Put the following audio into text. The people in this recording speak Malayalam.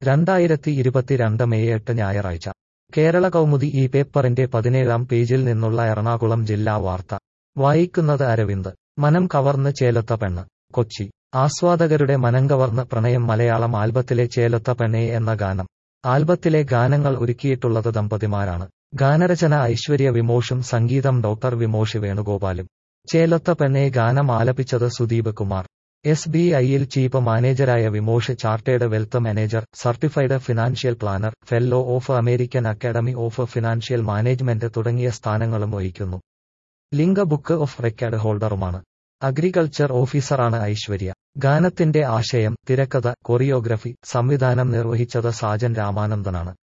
2022 മെയ് 8 ഞായറാഴ്ച കേരള കൗമുദി ഈ പേപ്പറിന്റെ 17-ാം പേജിൽ നിന്നുള്ള എറണാകുളം ജില്ലാ വാർത്ത വായിക്കുന്നത് അരവിന്ദ്. മനം കവർന്ന് ചേലത്ത പെണ്ണ്. കൊച്ചി. ആസ്വാദകരുടെ മനം കവർന്ന് പ്രണയം മലയാളം ആൽബത്തിലെ ചേലത്ത പെണ്ണേ എന്ന ഗാനം. ആൽബത്തിലെ ഗാനങ്ങൾ ഒരുക്കിയിട്ടുള്ളത് ദമ്പതിമാരാണ്. ഗാനരചന ഐശ്വര്യ വിമോഷും സംഗീതം ഡോക്ടർ വിമോഷ് വേണുഗോപാലും. ചേലത്ത പെണ്ണേ ഗാനം ആലപിച്ചത് സുദീപ് കുമാർ. SBIയിൽ ചീഫ് മാനേജരായ Vimosh chartered wealth manager, certified financial planner, fellow of American academy of financial management തുടങ്ങിയ സ്ഥാനങ്ങളും വഹിക്കുന്നു. ലിങ്ക ബുക്ക് ഓഫ് റെക്കോർഡ് ഹോൾഡറുമാണ്. അഗ്രികൾച്ചർ ഓഫീസറാണ് ഐശ്വര്യ. ഗാനത്തിന്റെ ആശയം, തിരക്കഥ, കൊറിയോഗ്രഫി, സംവിധാനം നിർവഹിച്ചത് സാജൻ രാമാനന്ദനാണ്.